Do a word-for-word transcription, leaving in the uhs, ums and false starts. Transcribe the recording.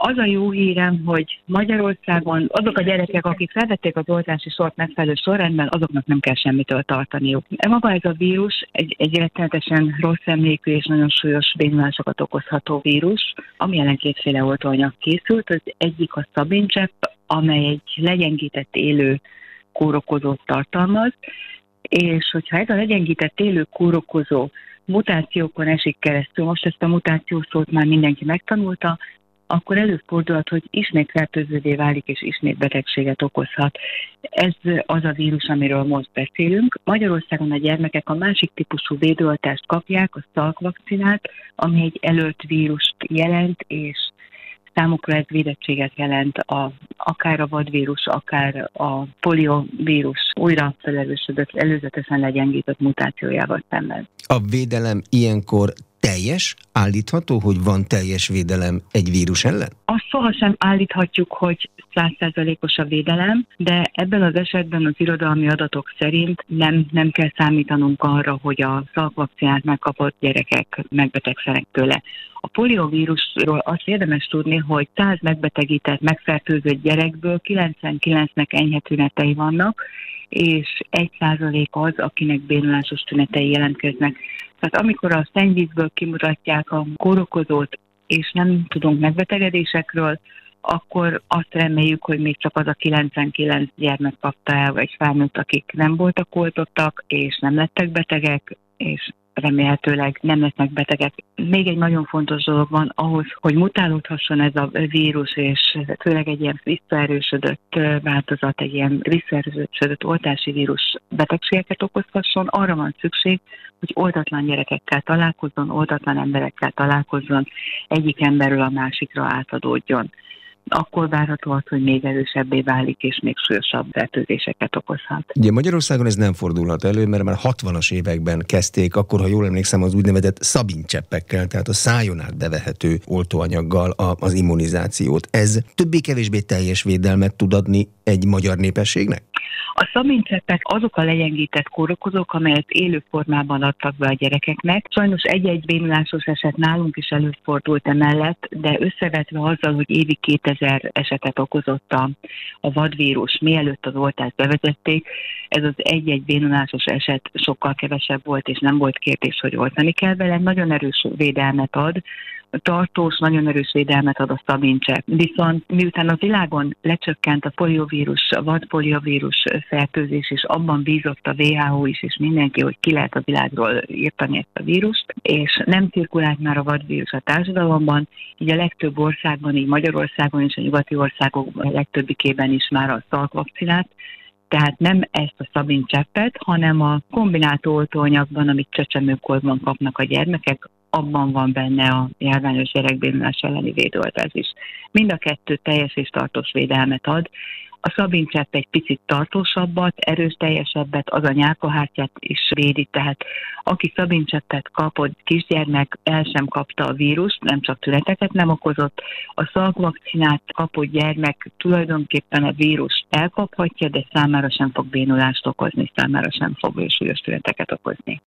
Az a jó hírem, hogy Magyarországon azok a gyerekek, akik felvették az oltási sort megfelelő sorrendben, azoknak nem kell semmitől tartaniuk. Maga ez a vírus egy, egy rettenetesen rossz emlékű és nagyon súlyos bénulásokat okozható vírus, ami ellen kétféle oltóanyag készült. Az egyik a szabincsepp, amely egy legyengített élő kórokozót tartalmaz, és hogyha ez a legyengített élő kórokozó mutációkon esik keresztül, most ezt a mutáció szót már mindenki megtanulta, akkor előfordulhat, hogy ismét fertőzővé válik, és ismét betegséget okozhat. Ez az a vírus, amiről most beszélünk. Magyarországon a gyermekek a másik típusú védőoltást kapják, a Salk vakcinát, ami egy előtt vírust jelent, és számukra ez védettséget jelent a, akár a vadvírus, akár a poliovírus újra felerősödött, előzetesen legyengített mutációjával szemben. A védelem ilyenkor teljes? Állítható, hogy van teljes védelem egy vírus ellen? Azt sohasem állíthatjuk, hogy száz százalékos a védelem, de ebben az esetben az irodalmi adatok szerint nem, nem kell számítanunk arra, hogy a Salk vakcinát megkapott gyerekek megbetegszenek tőle. A poliovírusról azt érdemes tudni, hogy száz megbetegített, megfertőzött gyerekből kilencvenkilencnek enyhe tünetei vannak, és egy százalék az, akinek bénulásos tünetei jelentkeznek. Tehát amikor a szennyvízből kimutatják a kórokozót, és nem tudunk megbetegedésekről, akkor azt reméljük, hogy még csak az a kilencvenkilenc gyermek kapta el, vagy felnőtt, akik nem voltak oltottak, és nem lettek betegek, és remélhetőleg nem lesznek betegek. Még egy nagyon fontos dolog van ahhoz, hogy mutálódhasson ez a vírus, és főleg egy ilyen visszaerősödött változat, egy ilyen visszaerősödött oltási vírus betegségeket okozhasson, arra van szükség, hogy oltatlan gyerekekkel találkozzon, oltatlan emberekkel találkozzon, egyik emberről a másikra átadódjon. Akkor várható az, hogy még erősebbé válik, és még súlyosabb fertőzéseket okozhat. Ugye Magyarországon ez nem fordulhat elő, mert már hatvanas években kezdték, akkor, ha jól emlékszem, az úgynevezett szabincseppekkel, tehát a szájon át bevehető oltóanyaggal a, az immunizációt. Ez többé-kevésbé teljes védelmet tud adni egy magyar népességnek? A szabincseppek azok a legyengített kórokozók, amelyet élő formában adtak be a gyerekeknek. Sajnos egy-egy bénulásos eset nálunk is előfordult emellett, de összevetve azzal, hogy évi kétezer esetet okozott a, a vadvírus, mielőtt az oltást bevezették, ez az egy-egy bénulásos eset sokkal kevesebb volt, és nem volt kérdés, hogy oltani kell vele. Nagyon erős védelmet ad, tartós, nagyon erős védelmet ad a szabincsepp. Viszont miután a világon lecsökkent a poliovírus, a vadpoliovírus fertőzés, és abban bízott a vé há o is, és mindenki, hogy ki lehet a világról írtani ezt a vírust, és nem cirkulált már a vadvírus a társadalomban, így a legtöbb országban, így Magyarországon és a nyugati országokban, a legtöbbikében is már a Salk vakcinát, tehát nem ezt a szabincseppet, hanem a kombinált oltóanyagban, amit csecsemőkorban kapnak a gyermekek, abban van benne a járványos gyerekbénulás elleni védőoltás is. Mind a kettő teljes és tartós védelmet ad. A szabincsepp egy picit tartósabbat, erős teljesebbet, az a nyálkahártyát is védi, tehát aki szabincseppet kapott kisgyermek, el sem kapta a vírust, nem csak tüneteket nem okozott. A Salk vakcinát kapott gyermek tulajdonképpen a vírus elkaphatja, de számára sem fog bénulást okozni, számára sem fog súlyos tüneteket okozni.